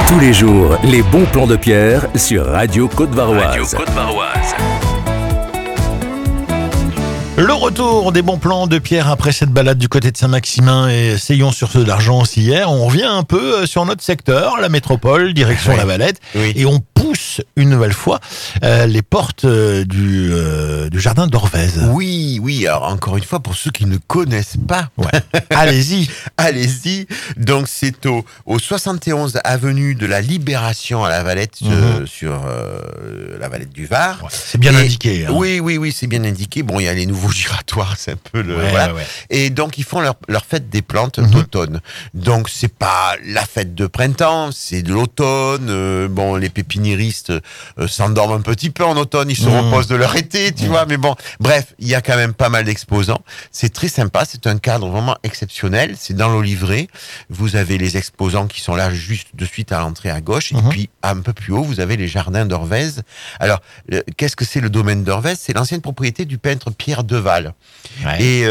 Tous les jours, les bons plans de Pierre sur Radio Côte-Varoise. Le retour des bons plans de Pierre après cette balade du côté de Saint-Maximin et essayons sur ceux d'Argent aussi hier. On revient un peu sur notre secteur, la métropole, direction La Valette, et on pousse une nouvelle fois les portes du jardin d'Orvez. Oui, alors encore une fois, pour ceux qui ne connaissent pas, Allez-y. Donc c'est au 71 avenue de la Libération à La Valette, sur la Valette du Var. C'est bien indiqué. Hein. Oui, c'est bien indiqué. Bon, il y a les nouveaux giratoires, c'est un peu le... voilà. Et donc, ils font leur fête des plantes d'automne. Donc, c'est pas la fête de printemps, c'est de l'automne. Bon, les pépiniéristes s'endorment un petit peu en automne, ils se reposent de leur été, tu vois. Mais bon, bref, il y a quand même pas mal d'exposants. C'est très sympa, c'est un cadre vraiment exceptionnel. C'est dans l'Olivré. Vous avez les exposants qui sont là juste de suite à l'entrée à gauche. Et puis, un peu plus haut, vous avez les jardins d'Orvez. Alors, qu'est-ce que c'est le domaine d'Orvez? C'est l'ancienne propriété du peintre Pierre Deval. Et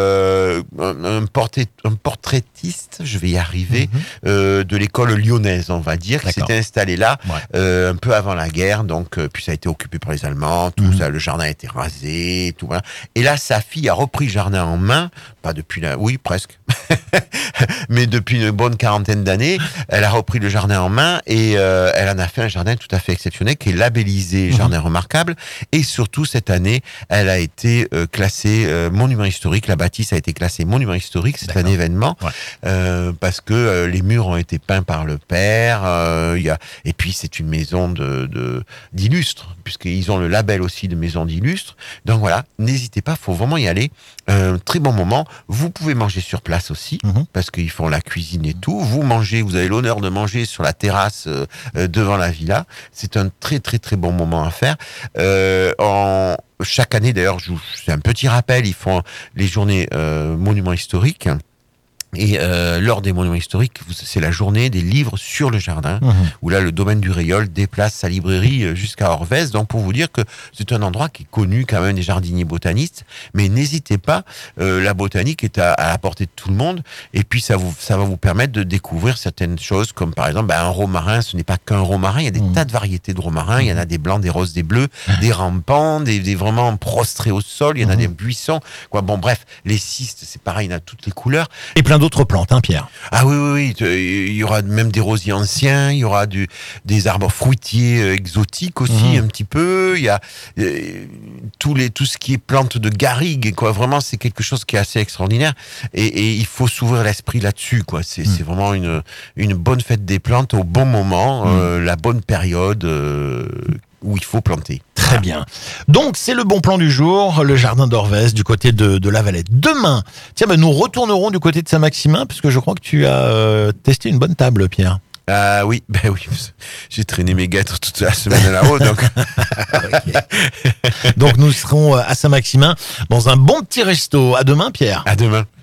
un portraitiste, je vais y arriver, de l'école lyonnaise, on va dire, qui s'était installé là un peu avant la guerre. Donc, puis ça a été occupé par les Allemands, tout ça, le jardin a été rasé, tout voilà. Et là, sa fille a repris le jardin en main, pas depuis oui, presque, mais depuis une bonne quarantaine d'années, elle a repris le jardin en main et elle en a fait un jardin tout à fait exceptionnel qui est labellisé Jardin Remarquable. Et surtout, cette année, elle a été classée monument historique. La bâtisse a été classée monument historique. C'est un événement parce que les murs ont été peints par le père. Et puis, c'est une maison d'illustres, puisqu'ils ont le label aussi de maison d'illustres. Donc voilà, n'hésitez pas, faut vraiment y aller. Très bon moment. Vous pouvez manger sur place aussi, parce qu'ils font la cuisine et tout. Vous avez l'honneur de manger sur la terrasse devant la villa. C'est un très très très bon moment à faire. Chaque année, d'ailleurs, c'est un petit rappel, ils font les journées monuments historiques. Et lors des monuments historiques, c'est la journée des livres sur le jardin, où là, le domaine du Réol déplace sa librairie jusqu'à Orvez. Donc, pour vous dire que c'est un endroit qui est connu quand même des jardiniers botanistes. Mais n'hésitez pas, la botanique est à la portée de tout le monde. Et puis, ça va vous permettre de découvrir certaines choses, comme par exemple, un romarin, ce n'est pas qu'un romarin. Il y a des tas de variétés de romarins. Il y en a des blancs, des roses, des bleus, des rampants, des vraiment prostrés au sol. Il y en a des buissons. Bon, bref, les cistes, c'est pareil, il y en a toutes les couleurs. Et plein d'autres plantes, hein, Pierre. Ah oui. Il y aura même des rosiers anciens, il y aura des arbres fruitiers exotiques aussi, un petit peu. Il y a tout ce qui est plantes de garrigue, quoi. Vraiment, c'est quelque chose qui est assez extraordinaire. Et il faut s'ouvrir l'esprit là-dessus, quoi. C'est vraiment une bonne fête des plantes au bon moment, la bonne période où il faut planter. Très bien. Donc, c'est le bon plan du jour, le jardin d'Orvez du côté de La Valette. Demain, nous retournerons du côté de Saint-Maximin, puisque je crois que tu as testé une bonne table, Pierre. Oui, j'ai traîné mes gâteaux toute la semaine là-haut, donc. Donc, nous serons à Saint-Maximin dans un bon petit resto. À demain, Pierre. À demain.